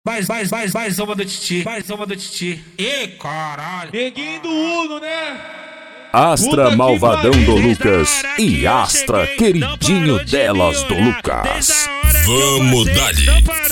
Mais uma do Titi, mais uma do Titi. Ê, caralho. Neguinho do Uno, né? Astra Malvadão do Lucas e Astra Queridinho delas do Lucas. Vamos dali,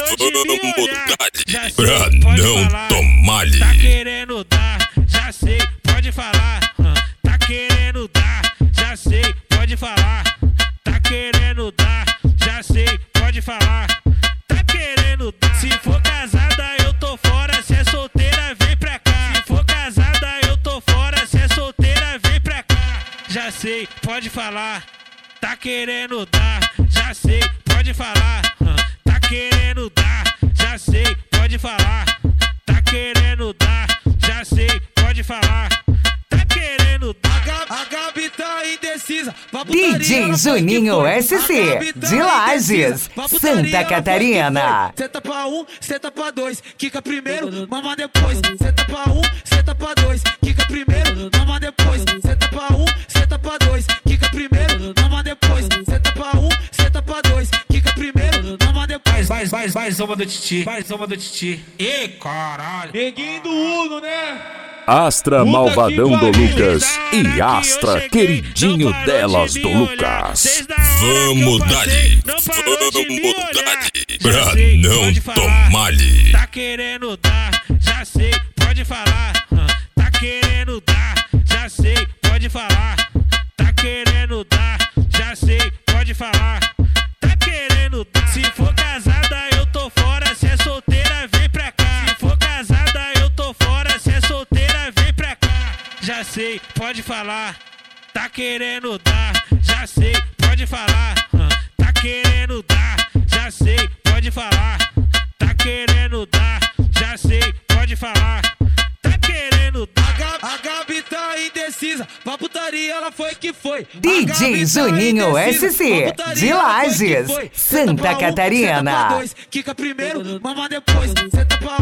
pra não tomar-lhe. Tá querendo dar, já sei, pode falar. Tá querendo dar, já sei, pode falar. Tá querendo dar, já sei, pode falar. Tá querendo dar. Se for casada eu tô fora, se é solteira vem pra cá. Se for casada eu tô fora, se é solteira vem pra cá. Já sei, pode falar. Tá querendo dar, já sei, pode falar. Tá querendo dar, já sei, pode falar. Tá querendo dar, já sei, pode falar. Tá querendo dar. A Gabi tá indecisa. DJ Juninho SC, de Lages, Santa Catarina. Senta pra um, senta pra dois, quica primeiro, mama depois. Senta pra um, senta pra dois, quica primeiro, mama depois. Senta pra um, senta pra dois, quica primeiro, mama depois. Senta pra um, senta pra dois, quica primeiro, mama depois. Mais uma do Titi, mais uma do Titi. Ê, caralho. Neguinho do Uno, né? Astra Malvadão do Lucas e Astra Queridinho delas do Lucas. Vamos dali, pra não tomar-lhe. Tá querendo dar, já sei, pode falar. Tá querendo dar, já sei, pode falar. Tá querendo dar, já sei, pode falar. Tá querendo dar. Se for casada eu tô fora, se é solteira vem pra cá. Se for casada eu tô fora, se é solteira vem pra cá. Já sei, pode falar. Tá querendo dar, já sei, pode falar. Tá querendo dar, já sei, pode falar. Tá querendo dar, já sei, pode falar. Tá querendo dar. A Gabi tá indecisa, pra putaria ela foi que foi. DJ Juninho SC, de Lages, Santa Catarina. Quica primeiro, mama depois. Senta pra